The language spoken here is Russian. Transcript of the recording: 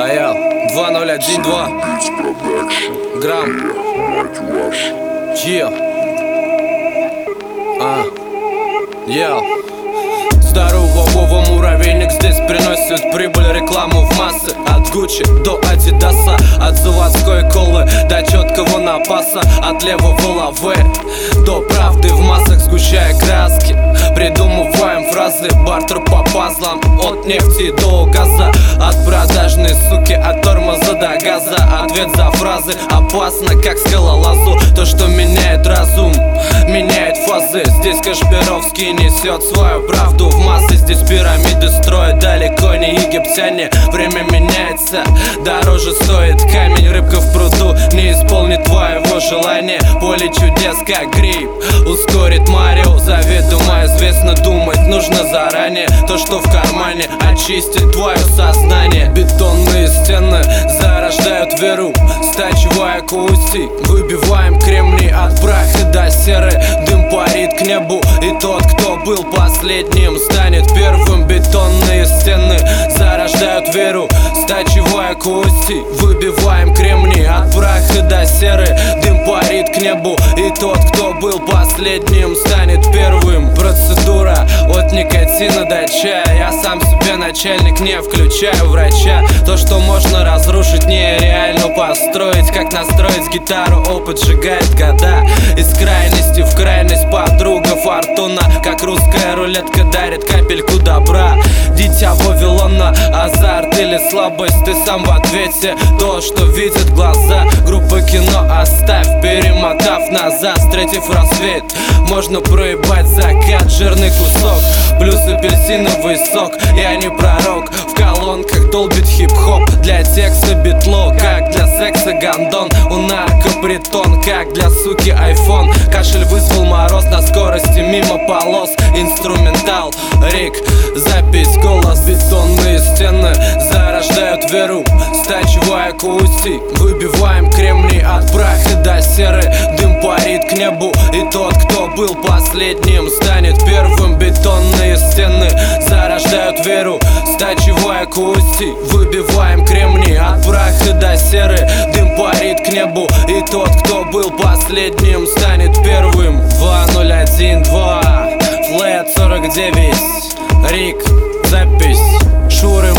А я 2012 грамм. Здорово, Вова, муравейник здесь приносит прибыль, рекламу в массы. От Гуччи до Адидаса, от заводской колы до четкого напаса, от левого лавы до правды в массах, сгущая краски. Придумываем фразы, бартер по пазлам, от нефти до газа, от продажной суки, от тормоза до газа. Ответ за фразы опасно, как скалолазу. То, что меняет разум, меняет фазы. Здесь Кашпировский несет свою правду в массы. Здесь пирамиды строят далеко не египтяне. Время меняется, дороже стоит камень. Рыбка в пруду не исполнит твоего желания. Поле чудес, как гриб, ускорит Марио. Заведомо известно, думать нужно заранее. То, что в кармане, очистит твое сознание. Бетонные стены зарождают веру, стачивая кости. Выбиваем кремний от праха до серы. Дым парит к небу, и тот, кто был последним, станет первым. Бетонные стены зарождают веру, стачивая кости. Выбиваем кремний от праха до серы. Дым парит к небу, и тот, кто был последним, станет первым. Процедура от никотина до чая. Я сам себе начальник, не включаю врача. То, что можно разрушить, нереально построить. Как настроить гитару, опыт сжигает года. Из крайности в крайность подруга фортуна, как русская рулетка, дарит капельку добра. Дитя Вавилона, азарт или слабость, ты сам в ответе. То, что видят глаза. Группа кино оставь, перемотав назад, встретив рассвет. Можно проебать закат, жирный кусок, плюс апельсиновый сок. Я не пророк, в колонках долбит хип-хоп. Для текста битло, как для секса гондон. У наркопритон, как для суки айфон. Кашель вызвал мороз на скорости мимо полос. Инструментал, рик, запись, голос. Бетонные стены зарождают веру, стачивая кости. Выбиваем кремний от праха до серы. Дым парит к небу, и тот, кто был последним, станет первым. Бетонные стены зарождают веру, стачивая кости. Выбиваем кремний от праха до серы. Дым парит к небу, и тот, кто был последним, станет первым. 2012 Флэт 49, Рик, запись, Шуры